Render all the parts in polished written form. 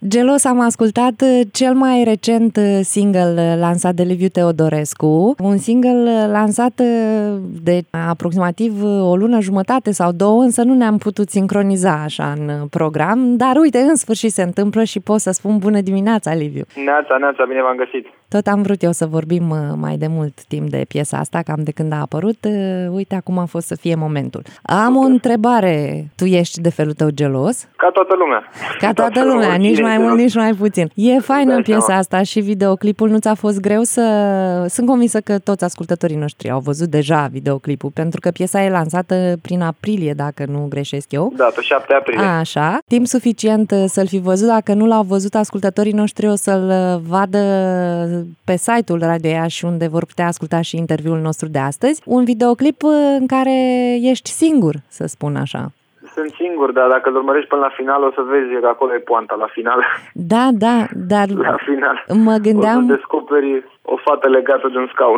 Gelos am ascultat cel mai recent single lansat de Liviu Teodorescu, un single lansat de aproximativ o lună jumătate sau două, însă nu ne-am putut sincroniza așa în program, dar uite, în sfârșit se întâmplă și pot să spun bună dimineața, Liviu. Neața, bine v-am găsit. Tot am vrut eu să vorbim mai de mult timp de piesa asta, cam de când a apărut. Uite, acum a fost să fie momentul. Am o întrebare. Tu ești de felul tău gelos? Ca toată lumea. Ca toată lumea, nici mai mult, nici mai puțin. E faină piesa asta și videoclipul. Nu ți-a fost greu să... Sunt convinsă că toți ascultătorii noștri au văzut deja videoclipul, pentru că piesa e lansată prin aprilie, dacă nu greșesc eu. Da, pe 7 aprilie. Așa. Timp suficient să-l fi văzut. Dacă nu l-au văzut ascultătorii noștri, o să-l vadă pe site-ul Radio Iași, unde vor putea asculta și interviul nostru de astăzi. Un videoclip în care ești singur, să spun așa. Sunt singur, dar dacă îl urmărești până la final, o să vezi că acolo e poanta la final. Da, dar la final mă gândeam... o să descoperi o fată legată de un scaun.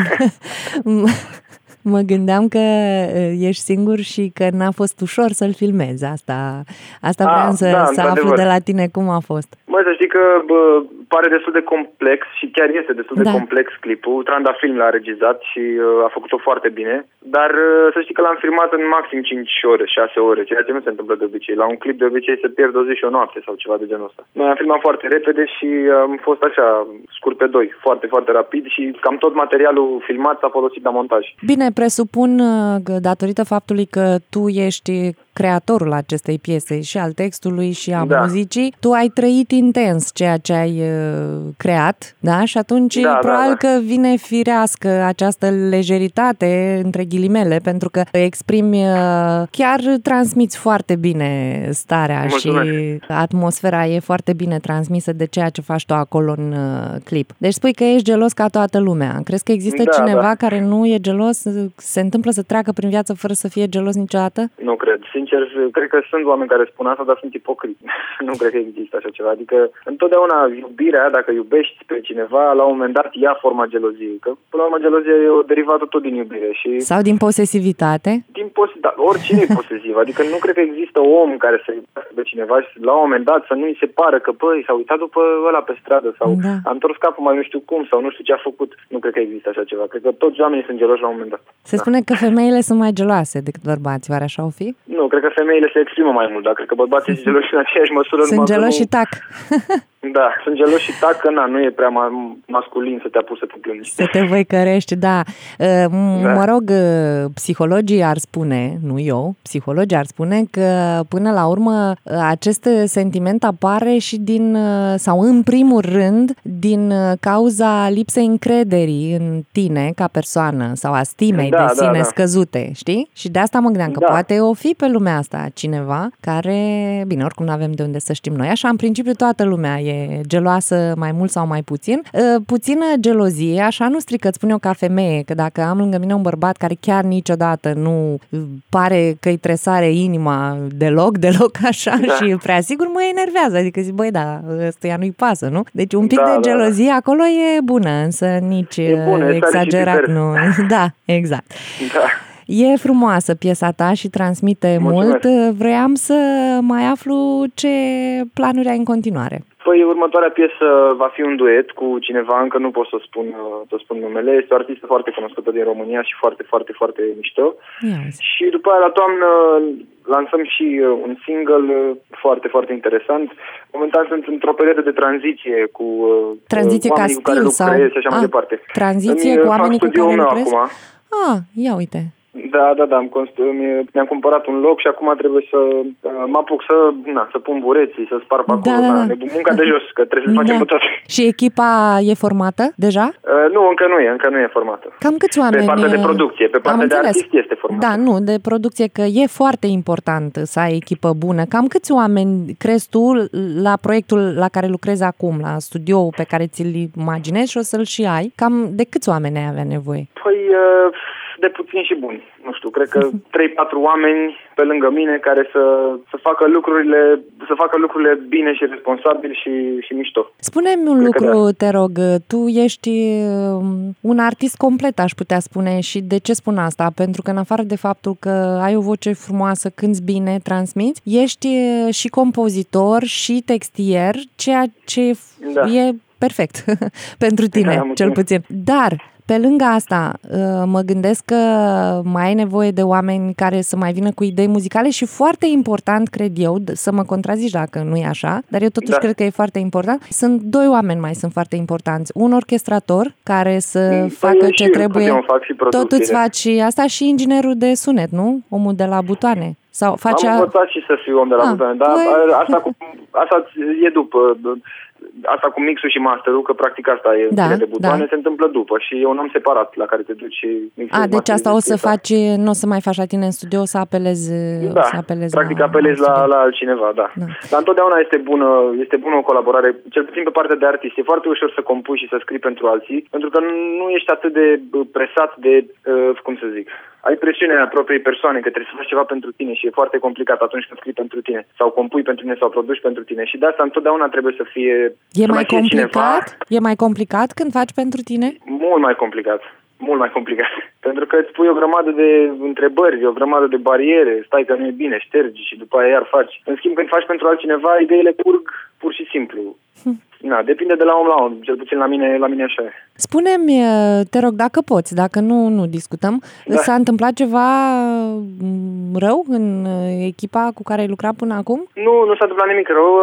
Mă gândeam că ești singur și că n-a fost ușor să-l filmezi. Asta vreau să aflu de la tine cum a fost. Măi, să știi că pare destul de complex și chiar este destul de complex clipul. Trandafilm l-a regizat și a făcut-o foarte bine, dar să știi că l-am filmat în maxim 5 ore, 6 ore, ceea ce nu se întâmplă de obicei. La un clip de obicei se pierd o zi și o noapte sau ceva de genul ăsta. Noi am filmat foarte repede și am fost așa, scurt pe doi, foarte, foarte rapid și cam tot materialul filmat s-a folosit la montaj. Bine, presupun că datorită faptului că tu ești creatorul acestei piese și al textului și a muzicii, tu ai trăit intens ceea ce ai creat, da? Și atunci probabil că vine firească această lejeritate, între ghilimele, pentru că exprimi, chiar transmiți foarte bine starea. Mulțumesc. Și atmosfera e foarte bine transmisă de ceea ce faci tu acolo în clip. Deci spui că ești gelos ca toată lumea. Crezi că există cineva care nu e gelos? Se întâmplă să treacă prin viață fără să fie gelos niciodată? Nu cred. Sincer, cred că sunt oameni care spun asta, dar sunt ipocriți. Nu cred că există așa ceva. Adică, întotdeauna iubirea, dacă iubești pe cineva, la un moment dat ia forma geloziei. Că, până la urmă, gelozia e o derivată tot din iubire. Sau din posesivitate? Oricine e posesiv. Adică nu cred că există om care să iubească pe cineva și la un moment dat să nu-i se pară că, s-a uitat după ăla pe stradă sau a întors capul mai nu știu cum sau nu știu ce a făcut. Nu cred că există așa ceva. Cred că toți oamenii sunt geloși la un moment dat. Se spune că femeile sunt mai geloase decât bărbații. Oare așa o fi? Nu, cred că femeile se exprimă mai mult, dar cred că bărbații sunt geloși în aceeași măsură. Sunt geloși și tac. Da, sunt geloși și tac, că nu e prea masculin să te apuci să te plângi. Să te văicărești, da. Mă rog, psihologii ar spune, nu eu, psihologii ar spune că până la urmă acest sentiment apare și sau în primul rând din cauza lipsei încrederii în tine ca persoană sau a stimei de sine scăzute, știi? Și de asta mă gândeam că poate o fi pe lumea asta cineva care, bine, oricum nu avem de unde să știm noi, așa în principiu toată lumea e geloasă mai mult sau mai puțin. Puțină gelozie, așa nu strică, îți spun eu ca femeie, că dacă am lângă mine un bărbat care chiar niciodată nu pare că îi tresare inima deloc așa și prea sigur mă enervează, adică zic, băi, da, ăstuia nu-i pasă, nu? Deci un pic de gelozie acolo e bună, însă nici exagerat nu. Da, exact. Da. E frumoasă piesa ta și transmite mult. Vreau să mai aflu ce planuri ai în continuare. Păi, următoarea piesă va fi un duet cu cineva, încă nu pot să spun numele. Este o artistă foarte cunoscută din România și foarte, foarte, foarte mișto. Și după aia, la toamnă, lansăm și un single foarte, foarte interesant. Momentan sunt într-o perioadă de tranziție cu tranziție oamenii cu care lucrez și așa mai departe. Tranziție cu oamenii cu care lucrez? Ia uite. Da, mi-am cumpărat un loc și acum trebuie să mă apuc să pun bureții, să spar pe acolo. Munca de jos, că trebuie să facem pe toate. Și echipa e formată deja? Nu, încă nu e formată. Cam câți oameni? Pe partea de producție, pe partea de artist este formată. Da, nu, de producție, că e foarte important să ai echipă bună. Cam câți oameni crezi tu la proiectul la care lucrezi acum, la studioul pe care ți-l imaginezi și o să-l și ai? Cam de câți oameni ai avea nevoie? Păi... de puțini și buni. Nu știu, cred că 3-4 oameni pe lângă mine care să facă lucrurile bine și responsabil și mișto. Spune-mi un lucru, te rog. Tu ești un artist complet, aș putea spune. Și de ce spun asta? Pentru că în afară de faptul că ai o voce frumoasă, cânți bine, transmiți, ești și compozitor și textier, ceea ce e perfect pentru tine, cel puțin. Dar pe lângă asta, mă gândesc că mai ai nevoie de oameni care să mai vină cu idei muzicale și foarte important, cred eu, să mă contrazici dacă nu e așa, dar eu totuși cred că e foarte important. Sunt 2 oameni mai sunt foarte importanți. Un orchestrator care să facă ce trebuie. Tot îți faci și asta și inginerul de sunet, nu? Omul de la butoane. Sau face am învățat și să fiu om de la butoane, dar asta e după. Asta cu mixul și masterul, că practic asta e de butoane, se întâmplă după și e un om separat la care te duci și mixul. Deci asta o să faci, nu o să mai faci la tine în studio, o să apelezi practic apelezi la altcineva, da. Dar întotdeauna este bună o colaborare, cel puțin pe partea de artist. E foarte ușor să compui și să scrii pentru alții, pentru că nu ești atât de presat de, cum să zic, ai presiunea propriei persoane că trebuie să faci ceva pentru tine și e foarte complicat atunci când scrii pentru tine sau compui pentru tine sau produci pentru tine și de asta întotdeauna trebuie să fie... E mai complicat? E mai complicat când faci pentru tine? Mult mai complicat. Mult mai complicat. Pentru că îți pui o grămadă de întrebări, o grămadă de bariere, stai că nu e bine, ștergi și după aia iar faci. În schimb, când faci pentru altcineva, ideile curg pur și simplu. Depinde de la om la om, cel puțin la mine așa e. Spune-mi, te rog, dacă poți, dacă nu discutăm, s-a întâmplat ceva rău în echipa cu care ai lucrat până acum? Nu s-a întâmplat nimic rău,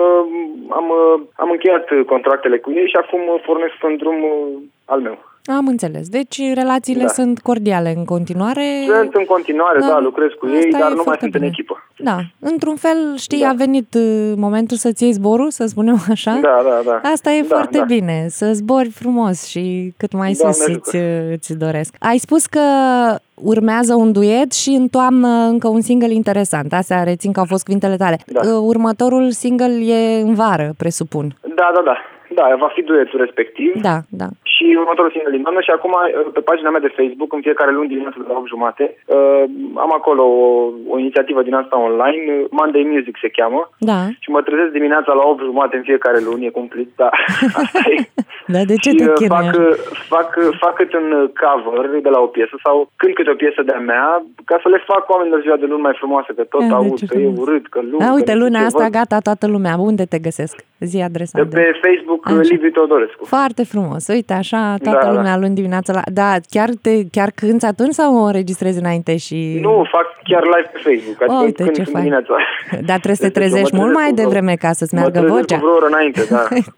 am încheiat contractele cu ei și acum pornesc în drum al meu. Am înțeles. Deci relațiile sunt cordiale în continuare? Sunt în continuare, lucrez cu ei, dar nu mai sunt în echipă. Da. Într-un fel, știi, a venit momentul să-ți iei zborul, să spunem așa? Da. Asta e foarte bine, să zbori frumos și cât mai sus îți doresc. Ai spus că urmează un duet și în toamnă încă un single interesant. Astea rețin că au fost cuvintele tale. Următorul single e în vară, presupun. Da, va fi duetul respectiv. Da. Și următorul single din toamnă și acum pe pagina mea de Facebook, în fiecare luni dimineața de la 8:30, am acolo o inițiativă din asta online, Monday Music se cheamă. Da. Și mă trezesc dimineața la 8:30 în fiecare luni, e cumplit, dar asta e. Dar de ce te chinui? Fac câte un cover de la o piesă sau cânt câte o piesă de-a mea, ca să le fac oamenilor ziua de luni mai frumoasă, că tot aud că e urât, că luni. Uite, luna asta gata toată lumea. Unde te găsesc? Zi adresa. Pe Facebook, Liviu Teodorescu. Foarte frumos. Uite, așa toată lumea luni dimineața la... Da, chiar cânți atunci sau o înregistrezi înainte și... Nu, fac chiar live pe Facebook. Adică uite, ce fain. Dar trebuie să te trezești mult mai devreme ca să-ți meargă vocea. Mă trezesc cu vreo oră înainte, da.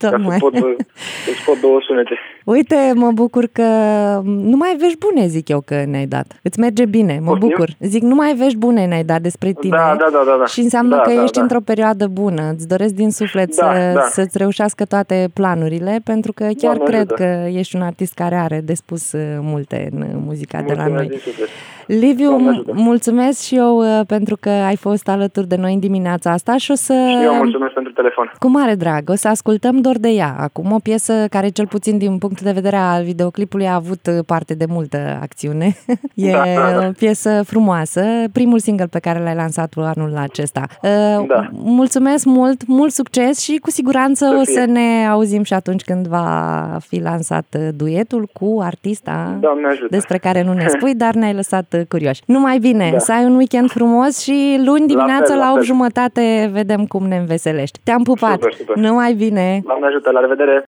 Să-ți pot 2 sunete. Uite, mă bucur că numai vești bune, zic eu, că ne-ai dat. Îți merge bine, mă bucur. Zic, numai vești bune ne-ai dat despre tine. Da. Și înseamnă că ești într-o perioadă bună. Îți doresc din suflet să-ți reușească toate planurile, pentru că chiar cred că ești un artist care are de spus multe în muzica de la noi. Liviu, mulțumesc și eu pentru că ai fost alături de noi în dimineața asta și Și eu mulțumesc pentru telefon. Cu mare drag. O să ascultăm Dor de ea acum, o piesă care cel puțin din punct de vedere al videoclipului a avut parte de multă acțiune. E o piesă frumoasă, primul single pe care l-ai lansat anul acesta. Mulțumesc mult succes și cu siguranță o să ne auzim și atunci când va fi lansat duetul cu artista despre care nu ne spui, dar ne-ai lăsat curioși. Numai bine, să ai un weekend frumos și luni dimineața la 8:30 vedem cum ne înveselești. Te-am pupat! Super. Numai bine! Doamne ajută, la revedere!